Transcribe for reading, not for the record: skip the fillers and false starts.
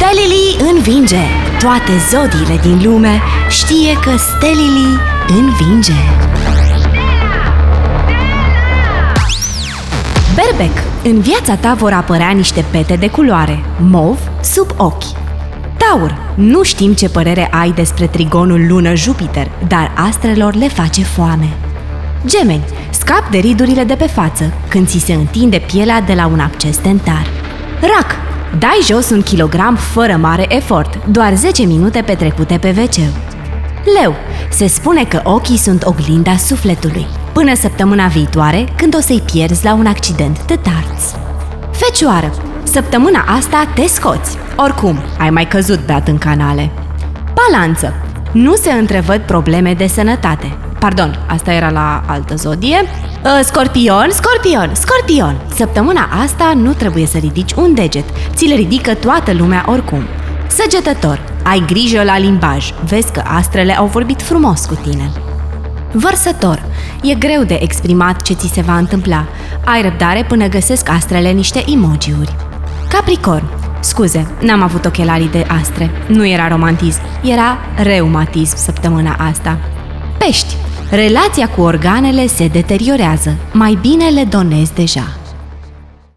Stelili învinge! Toate zodiile din lume știe că Stelili învinge! Berbec, în viața ta vor apărea niște pete de culoare, mov, sub ochi. Taur, nu știm ce părere ai despre trigonul lună-Jupiter, dar astrelor le face foame. Gemeni, scap de ridurile de pe față când ți se întinde pielea de la un acces dentar. Rac, dai jos 1 kilogram fără mare efort, doar 10 minute petrecute pe wc. Leu, se spune că ochii sunt oglinda sufletului, până săptămâna viitoare, când o să-i pierzi la un accident de darts. Fecioară, săptămâna asta te scoți, oricum ai mai căzut beat în canale. Balanță, nu se întrevăd probleme de sănătate. Pardon, asta era la altă zodie. Scorpion, săptămâna asta nu trebuie să ridici un deget, ți-l ridică toată lumea oricum. Săgetător, ai grijă la limbaj, vezi că astrele au vorbit frumos cu tine. Vărsător, e greu de exprimat ce ți se va întâmpla, ai răbdare până găsesc astrele niște emoji-uri. Capricorn, scuze, n-am avut ochelarii de astre, nu era romantism, era reumatism săptămâna asta. Pești, relația cu organele se deteriorează, mai bine le donezi deja.